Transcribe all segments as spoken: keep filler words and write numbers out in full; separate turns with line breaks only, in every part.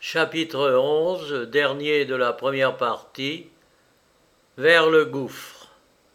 Chapitre onze, dernier de la première partie, vers le gouffre.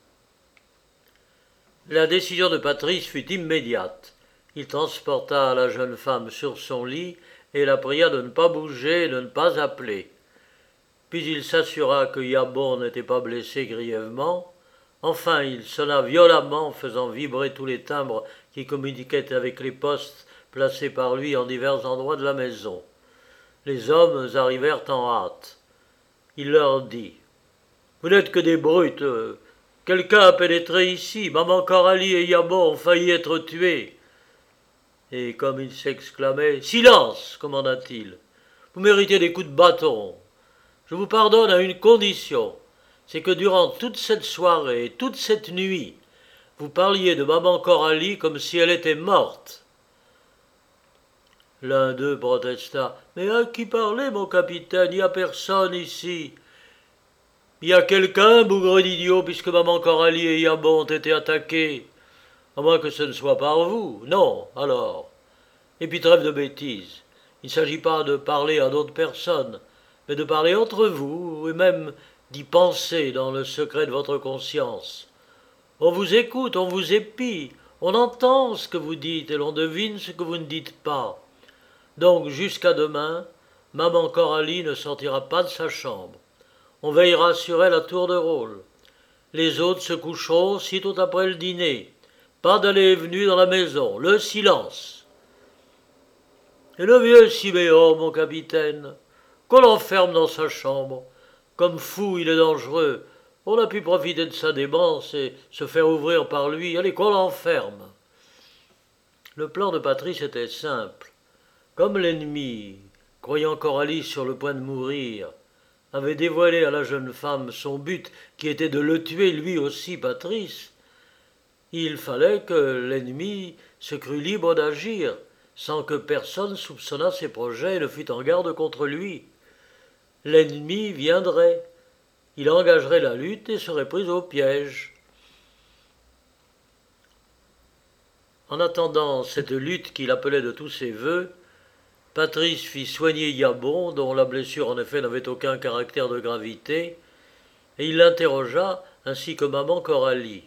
La décision de Patrice fut immédiate. Il transporta la jeune femme sur son lit et la pria de ne pas bouger et de ne pas appeler. Puis il s'assura que Yabon n'était pas blessé grièvement. Enfin, il sonna violemment, faisant vibrer tous les timbres qui communiquaient avec les postes placés par lui en divers endroits de la maison. Les hommes arrivèrent en hâte. Il leur dit « Vous n'êtes que des brutes. Quelqu'un a pénétré ici. Maman Coralie et Yabon ont failli être tués. » Et comme il s'exclamait « Silence !» commanda-t-il. « Vous méritez des coups de bâton. Je vous pardonne à une condition. C'est que durant toute cette soirée et toute cette nuit, vous parliez de maman Coralie comme si elle était morte. » L'un d'eux protesta. « Mais à qui parler, mon capitaine? Il n'y a personne ici. »« Il y a quelqu'un, bougre d'idiot, puisque maman Coralie et Yabon ont été attaqués. À moins que ce ne soit par vous. Non, alors. Et puis trêve de bêtises. Il ne s'agit pas de parler à d'autres personnes, mais de parler entre vous, et même d'y penser dans le secret de votre conscience. On vous écoute, on vous épie, on entend ce que vous dites, et l'on devine ce que vous ne dites pas. Donc, jusqu'à demain, maman Coralie ne sortira pas de sa chambre. On veillera sur elle à tour de rôle. Les autres se coucheront sitôt après le dîner. Pas d'aller et venue dans la maison. Le silence. Et le vieux Siméon, mon capitaine, qu'on l'enferme dans sa chambre. Comme fou, il est dangereux. On a pu profiter de sa démence et se faire ouvrir par lui. Allez, qu'on l'enferme. Le plan de Patrice était simple. Comme l'ennemi, croyant Coralie sur le point de mourir, avait dévoilé à la jeune femme son but qui était de le tuer lui aussi, Patrice, il fallait que l'ennemi se crût libre d'agir sans que personne soupçonnât ses projets et ne fût en garde contre lui. L'ennemi viendrait, il engagerait la lutte et serait pris au piège. En attendant cette lutte qu'il appelait de tous ses vœux, Patrice fit soigner Yabon, dont la blessure en effet n'avait aucun caractère de gravité, et il l'interrogea, ainsi que maman Coralie.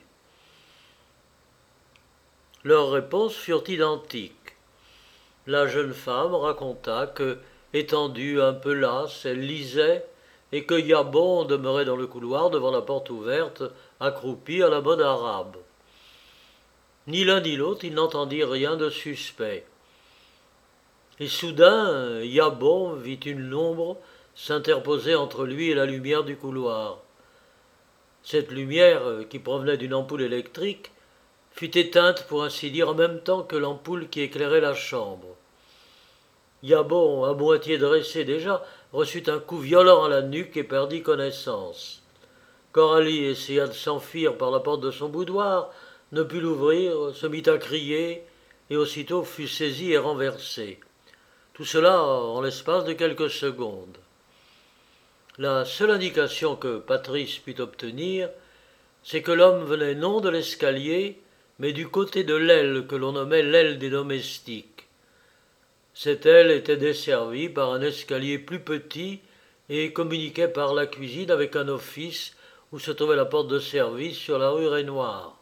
Leurs réponses furent identiques. La jeune femme raconta que, étendue un peu lasse, elle lisait, et que Yabon demeurait dans le couloir devant la porte ouverte, accroupi à la mode arabe. Ni l'un ni l'autre, ils n'entendirent rien de suspect. Et soudain, Yabon vit une ombre s'interposer entre lui et la lumière du couloir. Cette lumière, qui provenait d'une ampoule électrique, fut éteinte pour ainsi dire en même temps que l'ampoule qui éclairait la chambre. Yabon, à moitié dressé déjà, reçut un coup violent à la nuque et perdit connaissance. Coralie essaya de s'enfuir par la porte de son boudoir, ne put l'ouvrir, se mit à crier, et aussitôt fut saisie et renversée. Tout cela en l'espace de quelques secondes. La seule indication que Patrice put obtenir, c'est que l'homme venait non de l'escalier, mais du côté de l'aile que l'on nommait l'aile des domestiques. Cette aile était desservie par un escalier plus petit et communiquait par la cuisine avec un office où se trouvait la porte de service sur la rue Rainoir.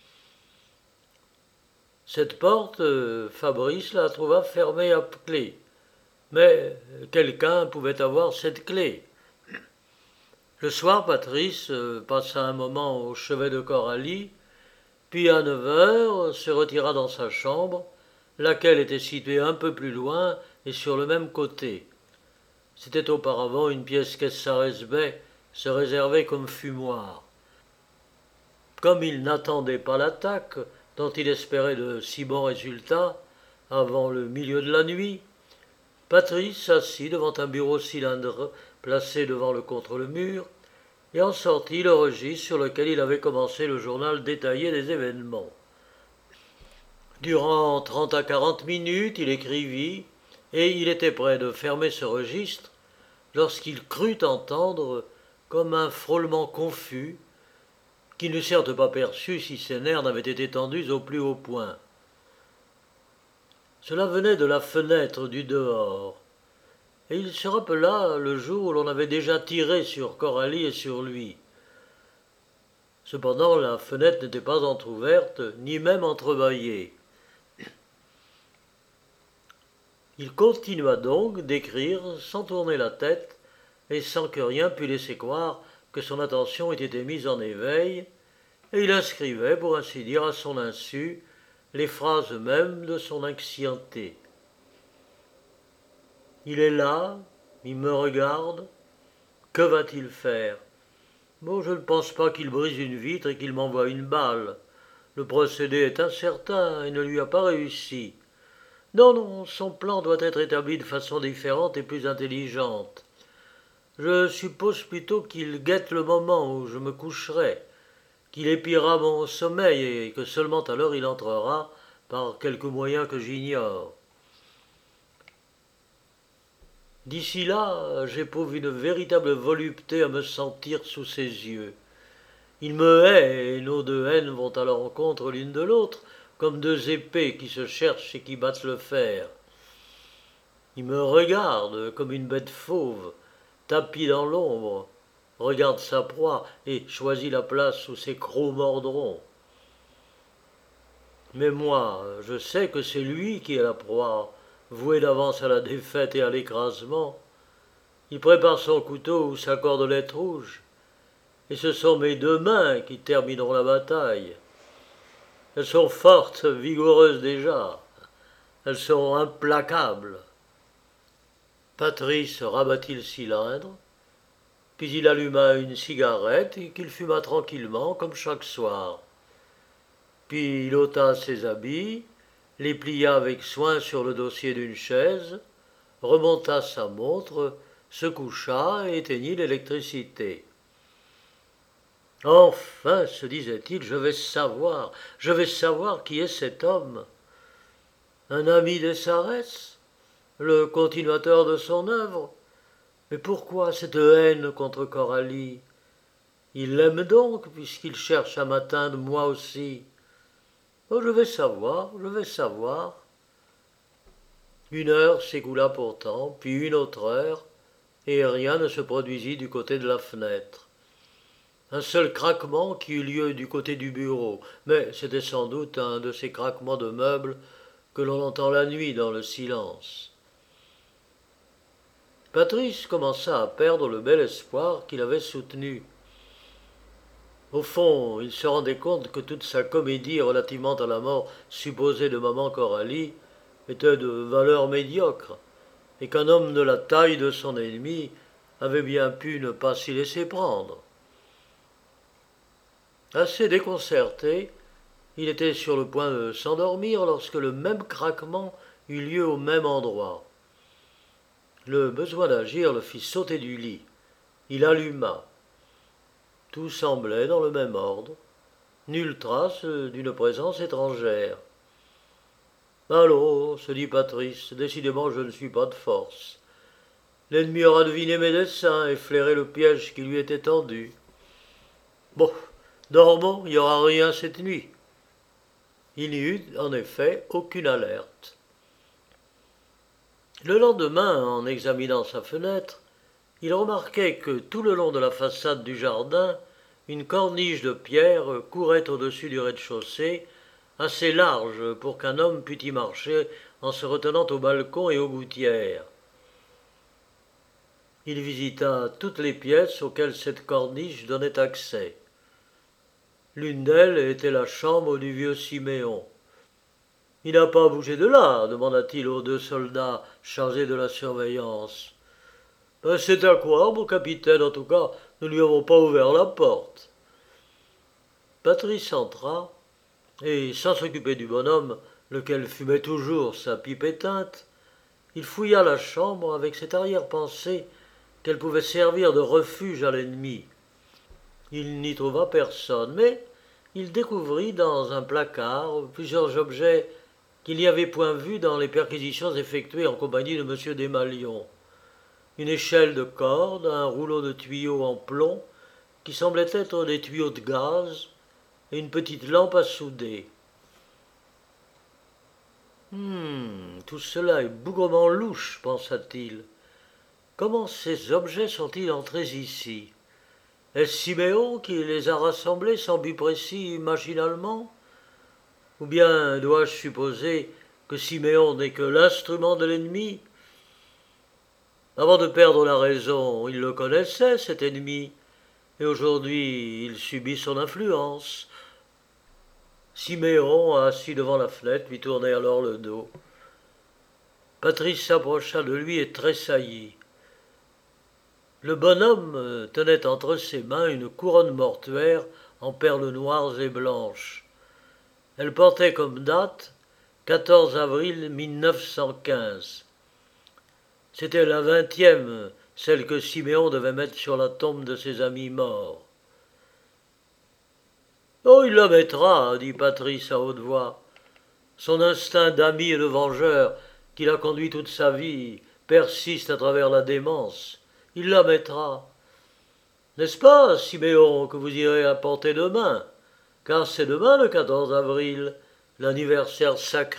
Cette porte, Fabrice la trouva fermée à clé. Mais quelqu'un pouvait avoir cette clé. Le soir, Patrice passa un moment au chevet de Coralie, puis à neuf heures se retira dans sa chambre, laquelle était située un peu plus loin et sur le même côté. C'était auparavant une pièce qu'Essaresbey se réservait comme fumoir. Comme il n'attendait pas l'attaque, dont il espérait de si bons résultats, avant le milieu de la nuit, Patrice s'assit devant un bureau cylindre placé devant le contre le mur et en sortit le registre sur lequel il avait commencé le journal détaillé des événements. Durant trente à quarante minutes, il écrivit et il était prêt de fermer ce registre lorsqu'il crut entendre comme un frôlement confus qui n'eût certes pas perçu si ses nerfs n'avaient été tendus au plus haut point. Cela venait de la fenêtre du dehors, et il se rappela le jour où l'on avait déjà tiré sur Coralie et sur lui. Cependant, la fenêtre n'était pas entr'ouverte, ni même entrebâillée. Il continua donc d'écrire sans tourner la tête et sans que rien pût laisser croire que son attention ait été mise en éveil, et il inscrivait, pour ainsi dire, à son insu, les phrases mêmes de son anxiété. Il est là, il me regarde, que va-t-il faire? Bon, je ne pense pas qu'il brise une vitre et qu'il m'envoie une balle. Le procédé est incertain et ne lui a pas réussi. Non, non, son plan doit être établi de façon différente et plus intelligente. Je suppose plutôt qu'il guette le moment où je me coucherai, qu'il épiera mon sommeil et que seulement alors il entrera par quelque moyen que j'ignore. D'ici là, j'éprouve une véritable volupté à me sentir sous ses yeux. Il me hait, et nos deux haines vont à la rencontre l'une de l'autre, comme deux épées qui se cherchent et qui battent le fer. Il me regarde comme une bête fauve, tapie dans l'ombre, regarde sa proie et choisit la place où ses crocs mordront. Mais moi, je sais que c'est lui qui est la proie, voué d'avance à la défaite et à l'écrasement. Il prépare son couteau ou sa cordelette rouge, et ce sont mes deux mains qui termineront la bataille. Elles sont fortes, vigoureuses déjà, elles seront implacables. Patrice rabattit le cylindre, puis il alluma une cigarette et qu'il fuma tranquillement comme chaque soir. Puis il ôta ses habits, les plia avec soin sur le dossier d'une chaise, remonta sa montre, se coucha et éteignit l'électricité. Enfin, se disait-il, je vais savoir, je vais savoir qui est cet homme. Un ami des Sarès, le continuateur de son œuvre. Mais pourquoi cette haine contre Coralie? Il l'aime donc, puisqu'il cherche à m'atteindre moi aussi. Oh, je vais savoir, je vais savoir. Une heure s'écoula pourtant, puis une autre heure, et rien ne se produisit du côté de la fenêtre. Un seul craquement qui eut lieu du côté du bureau, mais c'était sans doute un de ces craquements de meubles que l'on entend la nuit dans le silence. Patrice commença à perdre le bel espoir qu'il avait soutenu. Au fond, il se rendait compte que toute sa comédie relativement à la mort supposée de maman Coralie était de valeur médiocre, et qu'un homme de la taille de son ennemi avait bien pu ne pas s'y laisser prendre. Assez déconcerté, il était sur le point de s'endormir lorsque le même craquement eut lieu au même endroit. Le besoin d'agir le fit sauter du lit. Il alluma. Tout semblait dans le même ordre. Nulle trace d'une présence étrangère. Allons, se dit Patrice, décidément je ne suis pas de force. L'ennemi aura deviné mes desseins et flairé le piège qui lui était tendu. Bon, dormons, il n'y aura rien cette nuit. Il n'y eut en effet aucune alerte. Le lendemain, en examinant sa fenêtre, il remarquait que tout le long de la façade du jardin, une corniche de pierre courait au-dessus du rez-de-chaussée, assez large pour qu'un homme pût y marcher en se retenant au balcon et aux gouttières. Il visita toutes les pièces auxquelles cette corniche donnait accès. L'une d'elles était la chambre du vieux Siméon. « Il n'a pas bougé de là ?» demanda-t-il aux deux soldats chargés de la surveillance. Ben, c'est à croire, mon capitaine, en tout cas, nous ne lui avons pas ouvert la porte. Patrice entra, et sans s'occuper du bonhomme, lequel fumait toujours sa pipe éteinte, il fouilla la chambre avec cette arrière-pensée qu'elle pouvait servir de refuge à l'ennemi. Il n'y trouva personne, mais il découvrit dans un placard plusieurs objets qu'il n'y avait point vus dans les perquisitions effectuées en compagnie de M. Desmalions. Une échelle de corde, un rouleau de tuyaux en plomb, qui semblaient être des tuyaux de gaz, et une petite lampe à souder. Hum, tout cela est bougrement louche, pensa-t-il. comment ces objets sont-ils entrés ici? Est-ce Siméon qui les a rassemblés sans but précis machinalement? Ou bien dois-je supposer que Siméon n'est que l'instrument de l'ennemi? Avant de perdre la raison, il le connaissait, cet ennemi, et aujourd'hui il subit son influence. Siméon, assis devant la fenêtre, lui tournait alors le dos. Patrice s'approcha de lui et tressaillit. Le bonhomme tenait entre ses mains une couronne mortuaire en perles noires et blanches. Elle portait comme date quatorze avril mille neuf cent quinze. C'était la vingtième, celle que Siméon devait mettre sur la tombe de ses amis morts. « Oh, il la mettra, dit Patrice à haute voix. Son instinct d'ami et de vengeur, qui l'a conduit toute sa vie, persiste à travers la démence. Il la mettra. N'est-ce pas, Siméon, que vous irez apporter demain? Car c'est demain le quatorze avril, l'anniversaire sacré. »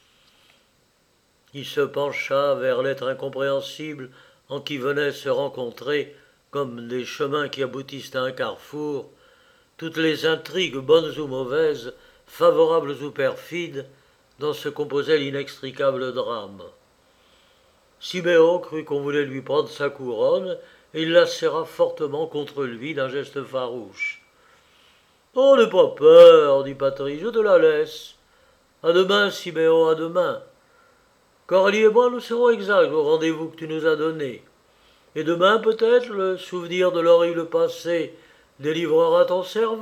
Il se pencha vers l'être incompréhensible en qui venaient se rencontrer, comme des chemins qui aboutissent à un carrefour, toutes les intrigues bonnes ou mauvaises, favorables ou perfides, dont se composait l'inextricable drame. Siméon crut qu'on voulait lui prendre sa couronne, et il la serra fortement contre lui d'un geste farouche. « Oh, n'aie pas peur, dit Patrice, je te la laisse. À demain, Siméon, à demain. Coralie et moi, nous serons exacts au rendez-vous que tu nous as donné. Et demain, peut-être, le souvenir de l'horrible passé délivrera ton cerveau. »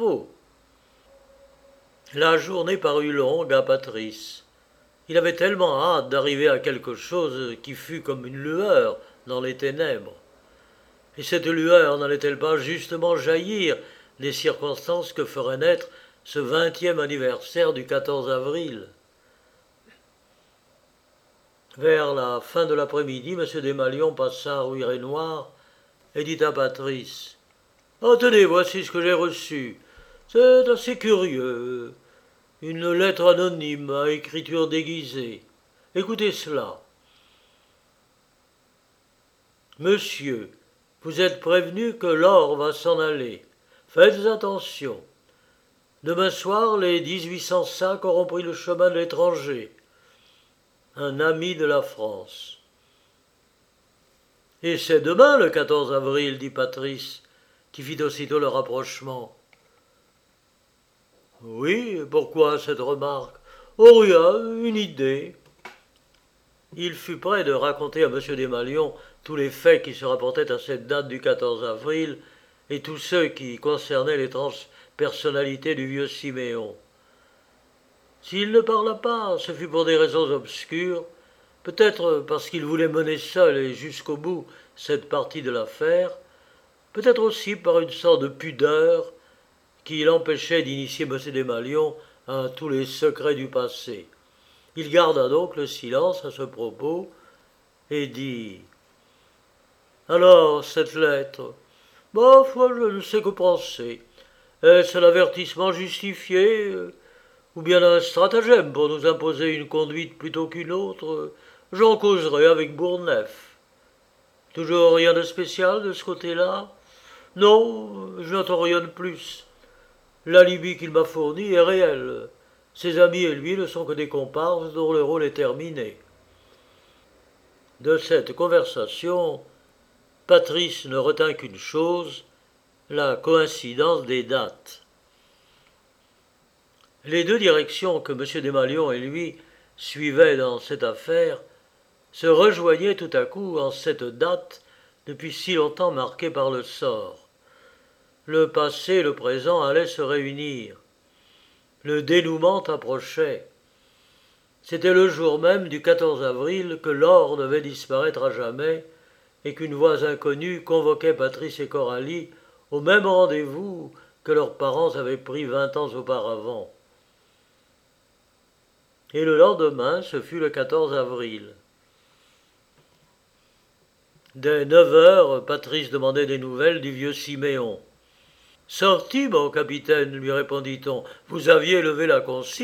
La journée parut longue à Patrice. Il avait tellement hâte d'arriver à quelque chose qui fût comme une lueur dans les ténèbres. Et cette lueur n'allait-elle pas justement jaillir des circonstances que ferait naître ce vingtième anniversaire du quatorze avril? Vers la fin de l'après-midi, M. Desmalions passa rue Raynouard et dit à Patrice « Ah, tenez, voici ce que j'ai reçu. C'est assez curieux. Une lettre anonyme à écriture déguisée. Écoutez cela. Monsieur, vous êtes prévenu que l'or va s'en aller. Faites attention. Demain soir, les dix-huit cents sacs auront pris le chemin de l'étranger. Un ami de la France. » « Et c'est demain le quatorze avril, dit Patrice, qui fit aussitôt le rapprochement. « Oui, pourquoi cette remarque? Oh, rien, une idée. » Il fut près de raconter à M. Desmalions tous les faits qui se rapportaient à cette date du quatorze avril et tous ceux qui concernaient l'étrange personnalité du vieux Siméon. S'il ne parla pas, ce fut pour des raisons obscures, peut-être parce qu'il voulait mener seul et jusqu'au bout cette partie de l'affaire, peut-être aussi par une sorte de pudeur qui l'empêchait d'initier M. Desmalions à tous les secrets du passé. Il garda donc le silence à ce propos et dit « Alors, cette lettre, ma foi, je ne sais que penser. Est-ce un avertissement justifié, ou bien un stratagème pour nous imposer une conduite plutôt qu'une autre? J'en causerai avec Bourneuf. Toujours rien de spécial de ce côté-là? Non, je n'entends rien de plus. L'alibi qu'il m'a fourni est réel. Ses amis et lui ne sont que des comparses dont le rôle est terminé. » De cette conversation, Patrice ne retint qu'une chose, la coïncidence des dates. Les deux directions que M. Desmalions et lui suivaient dans cette affaire se rejoignaient tout à coup en cette date depuis si longtemps marquée par le sort. Le passé et le présent allaient se réunir. Le dénouement approchait. C'était le jour même du quatorze avril que l'or devait disparaître à jamais et qu'une voix inconnue convoquait Patrice et Coralie au même rendez-vous que leurs parents avaient pris vingt ans auparavant. Et le lendemain, ce fut le quatorze avril. Dès neuf heures, Patrice demandait des nouvelles du vieux Siméon. « Sorti, mon capitaine, lui répondit-on, vous aviez levé la consigne. »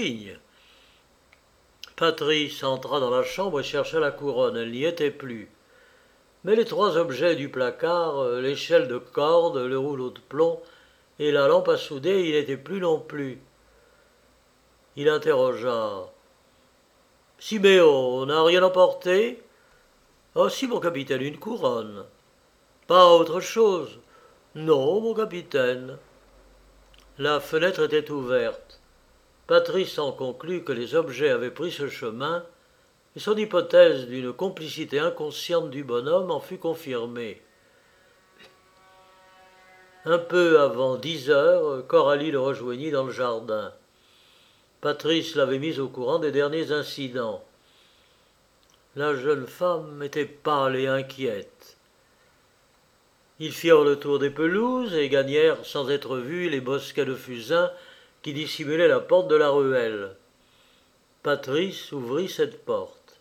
Patrice entra dans la chambre et chercha la couronne, elle n'y était plus. Mais les trois objets du placard, euh, l'échelle de corde, le rouleau de plomb et la lampe à souder, il n'était plus non plus. Il interrogea. Siméon, on n'a rien emporté? Oh si, mon capitaine, une couronne. Pas autre chose? Non, mon capitaine. La fenêtre était ouverte. Patrice en conclut que les objets avaient pris ce chemin, et son hypothèse d'une complicité inconsciente du bonhomme en fut confirmée. Un peu avant dix heures, Coralie le rejoignit dans le jardin. Patrice l'avait mise au courant des derniers incidents. La jeune femme était pâle et inquiète. Ils firent le tour des pelouses et gagnèrent sans être vus les bosquets de fusains qui dissimulaient la porte de la ruelle. Patrice ouvrit cette porte.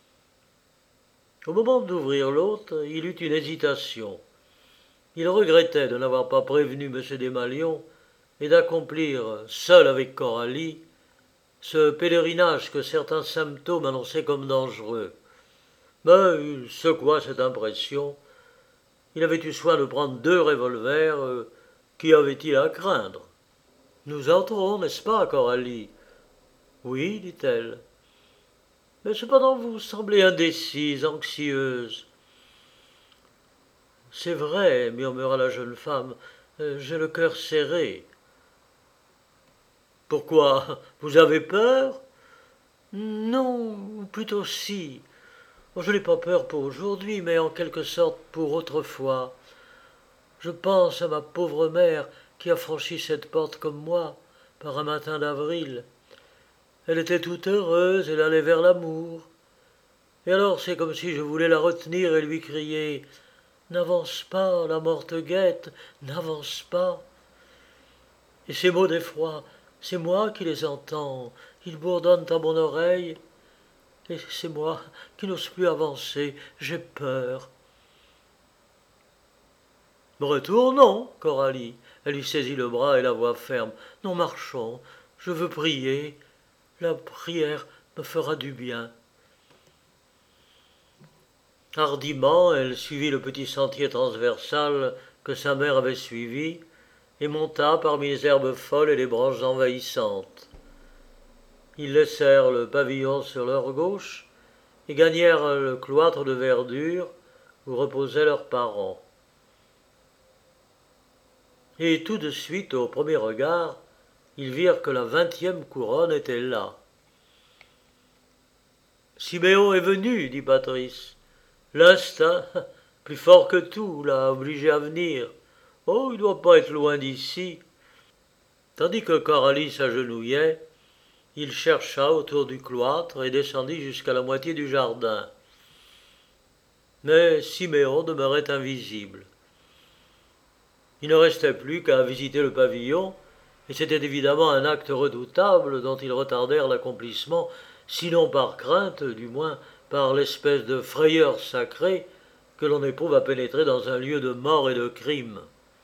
Au moment d'ouvrir l'autre, il eut une hésitation. Il regrettait de n'avoir pas prévenu M. Desmalions et d'accomplir, seul avec Coralie, ce pèlerinage que certains symptômes annonçaient comme dangereux. Mais il secoua cette impression. Il avait eu soin de prendre deux revolvers. Euh, qu'y avait-il à craindre? Nous entrons, n'est-ce pas, Coralie? Oui, dit-elle. Mais cependant vous semblez indécise, anxieuse. C'est vrai, murmura la jeune femme, euh, j'ai le cœur serré. Pourquoi? Vous avez peur? Non, ou plutôt si. Oh, je n'ai pas peur pour aujourd'hui, mais en quelque sorte pour autrefois. Je pense à ma pauvre mère qui a franchi cette porte comme moi, par un matin d'avril. Elle était toute heureuse, elle allait vers l'amour. Et alors c'est comme si je voulais la retenir et lui crier « N'avance pas, la mort te guette, n'avance pas !» Et ces mots d'effroi, c'est moi qui les entends, ils bourdonnent à mon oreille, et c'est moi qui n'ose plus avancer, j'ai peur. Retournons, Coralie. Elle lui saisit le bras et la voix ferme. Non, marchons, je veux prier, la prière me fera du bien. Hardiment, elle suivit le petit sentier transversal que sa mère avait suivi et monta parmi les herbes folles et les branches envahissantes. Ils laissèrent le pavillon sur leur gauche et gagnèrent le cloître de verdure où reposaient leurs parents. Et tout de suite, au premier regard, ils virent que la vingtième couronne était là. « Siméon est venu, dit Patrice. L'instinct, plus fort que tout, l'a obligé à venir. Oh, il ne doit pas être loin d'ici. » Tandis que Coralie s'agenouillait, il chercha autour du cloître et descendit jusqu'à la moitié du jardin. Mais Siméon demeurait invisible. Il ne restait plus qu'à visiter le pavillon, et c'était évidemment un acte redoutable dont ils retardèrent l'accomplissement, sinon par crainte, du moins par l'espèce de frayeur sacrée que l'on éprouve à pénétrer dans un lieu de mort et de crime.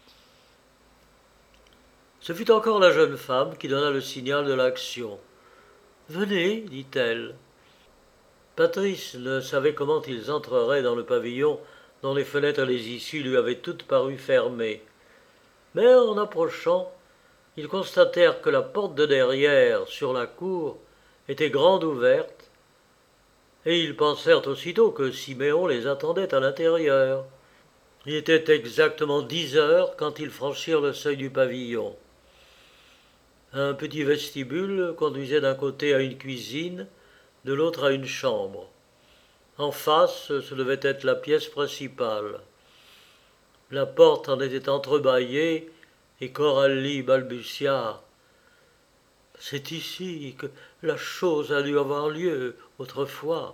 Ce fut encore la jeune femme qui donna le signal de l'action. « Venez, dit-elle. » Patrice ne savait comment ils entreraient dans le pavillon dont les fenêtres et les issues lui avaient toutes paru fermées. Mais en approchant, ils constatèrent que la porte de derrière, sur la cour, était grande ouverte, et ils pensèrent aussitôt que Siméon les attendait à l'intérieur. Il était exactement dix heures quand ils franchirent le seuil du pavillon. Un petit vestibule conduisait d'un côté à une cuisine, de l'autre à une chambre. En face, ce devait être la pièce principale. La porte en était entrebâillée, et Coralie balbutia. « C'est ici que la chose a dû avoir lieu autrefois. »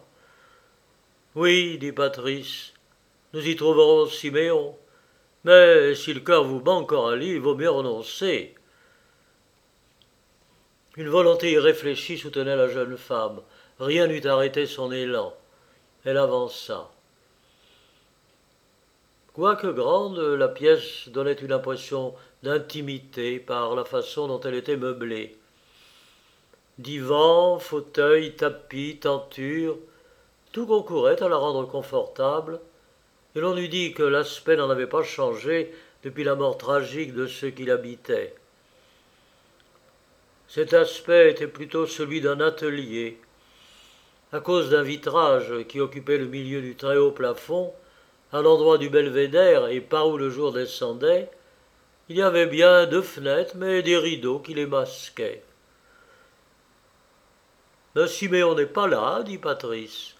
« Oui, dit Patrice, nous y trouverons Siméon. Mais si le cœur vous manque, Coralie, il vaut mieux renoncer. » Une volonté irréfléchie soutenait la jeune femme. Rien n'eût arrêté son élan. Elle avança. Quoique grande, la pièce donnait une impression d'intimité par la façon dont elle était meublée. Divan, fauteuils, tapis, tentures, tout concourait à la rendre confortable, et l'on eût dit que l'aspect n'en avait pas changé depuis la mort tragique de ceux qui l'habitaient. Cet aspect était plutôt celui d'un atelier. À cause d'un vitrage qui occupait le milieu du très haut plafond, à l'endroit du belvédère et par où le jour descendait, il y avait bien deux fenêtres, mais des rideaux qui les masquaient. « Mais Siméon n'est pas là, dit Patrice.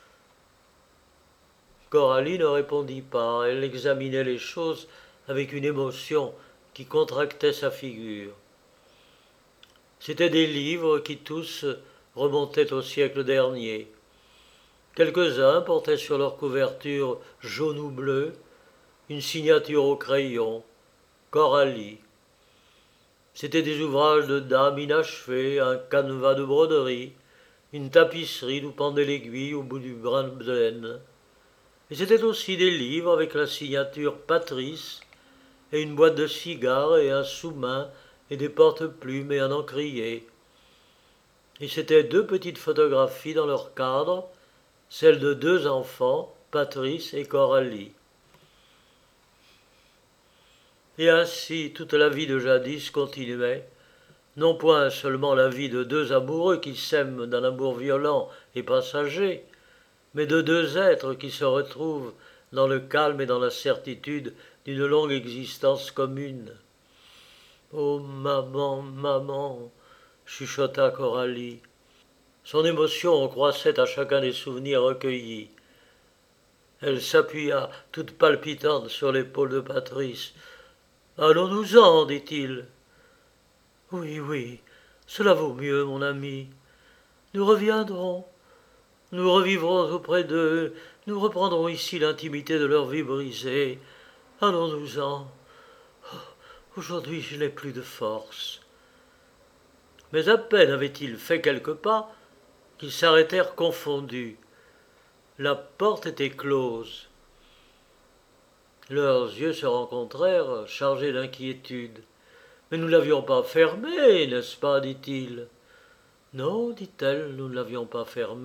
Coralie ne répondit pas, elle examinait les choses avec une émotion qui contractait sa figure. C'étaient des livres qui tous remontaient au siècle dernier. Quelques-uns portaient sur leur couverture jaune ou bleue une signature au crayon, Coralie. C'étaient des ouvrages de dames inachevés, un canevas de broderie, une tapisserie d'où pendait l'aiguille au bout du brin de laine. Et c'étaient aussi des livres avec la signature Patrice, et une boîte de cigares et un sous-main et des porte-plumes et un encrier. Et c'étaient deux petites photographies dans leur cadre, celles de deux enfants, Patrice et Coralie. Et ainsi toute la vie de jadis continuait, non point seulement la vie de deux amoureux qui s'aiment d'un amour violent et passager, mais de deux êtres qui se retrouvent dans le calme et dans la certitude d'une longue existence commune. « Oh, maman, maman !» chuchota Coralie. Son émotion croissait à chacun des souvenirs recueillis. Elle s'appuya, toute palpitante, sur l'épaule de Patrice. « Allons-nous-en, dit-il. »« Oui, oui, cela vaut mieux, mon ami. Nous reviendrons. Nous revivrons auprès d'eux, nous reprendrons ici l'intimité de leur vie brisée. Allons-nous-en. Oh, aujourd'hui je n'ai plus de force. » Mais à peine avaient-ils fait quelques pas qu'ils s'arrêtèrent confondus. La porte était close. Leurs yeux se rencontrèrent, chargés d'inquiétude. « Mais nous ne l'avions pas fermée, n'est-ce pas ?» dit-il. « Non, dit-elle, nous ne l'avions pas fermée. »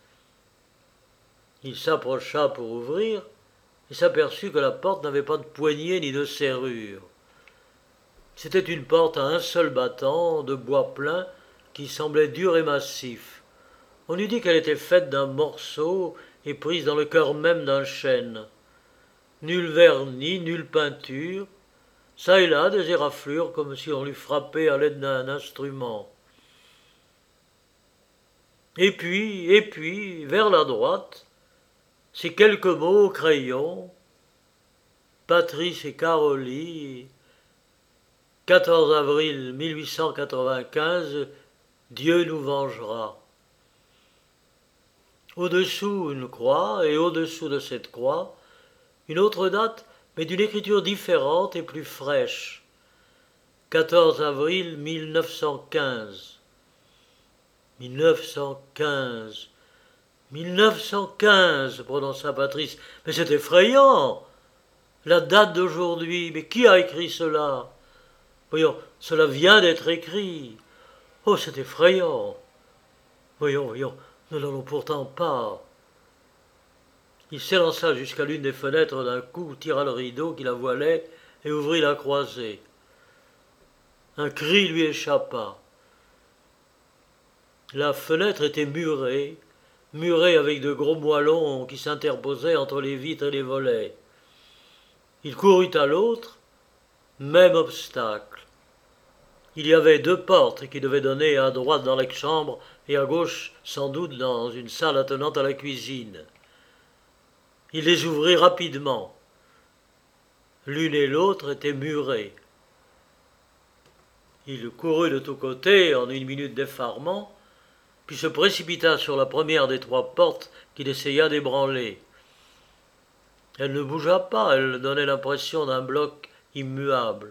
Il s'approcha pour ouvrir et s'aperçut que la porte n'avait pas de poignée ni de serrure. C'était une porte à un seul battant, de bois plein, qui semblait dur et massif. On eût dit qu'elle était faite d'un morceau et prise dans le cœur même d'un chêne. Nul vernis, nulle peinture, çà et là des éraflures comme si on l'eût frappé à l'aide d'un instrument. Et puis, et puis, vers la droite, ces quelques mots au crayon, Patrice et Coralie, quatorze avril mille huit cent quatre-vingt-quinze, Dieu nous vengera. Au-dessous, une croix, et au-dessous de cette croix, une autre date, mais d'une écriture différente et plus fraîche. quatorze avril mille neuf cent quinze. mille neuf cent quinze. mille neuf cent quinze, prononça Patrice. Mais c'est effrayant. La date d'aujourd'hui, mais qui a écrit cela? Voyons, cela vient d'être écrit. Oh, c'est effrayant. Voyons, voyons, nous n'allons pourtant pas. Il s'élança jusqu'à l'une des fenêtres d'un coup, tira le rideau qui la voilait et ouvrit la croisée. Un cri lui échappa. La fenêtre était murée, murée avec de gros moellons qui s'interposaient entre les vitres et les volets. Il courut à l'autre, même obstacle. Il y avait deux portes qui devaient donner à droite dans la chambre et à gauche, sans doute, dans une salle attenant à la cuisine. Il les ouvrit rapidement. L'une et l'autre étaient murées. Il courut de tous côtés en une minute d'effarement, puis se précipita sur la première des trois portes qu'il essaya d'ébranler. Elle ne bougea pas, elle donnait l'impression d'un bloc immuable.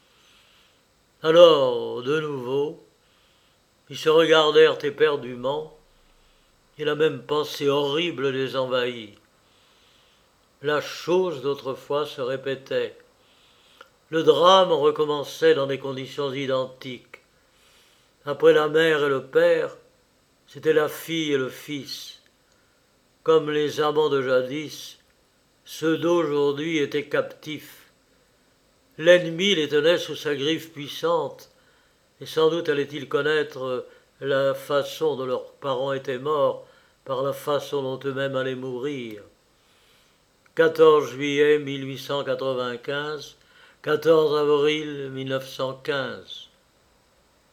Alors, de nouveau, ils se regardèrent éperdument, et la même pensée horrible les envahit. La chose d'autrefois se répétait. Le drame recommençait dans des conditions identiques. Après la mère et le père, c'était la fille et le fils. Comme les amants de jadis, Ceux d'aujourd'hui étaient captifs. L'ennemi les tenait sous sa griffe puissante, et sans doute allait-il connaître la façon dont leurs parents étaient morts par la façon dont eux-mêmes allaient mourir. quatorze juillet mille huit cent quatre-vingt-quinze, quatorze avril mille neuf cent quinze.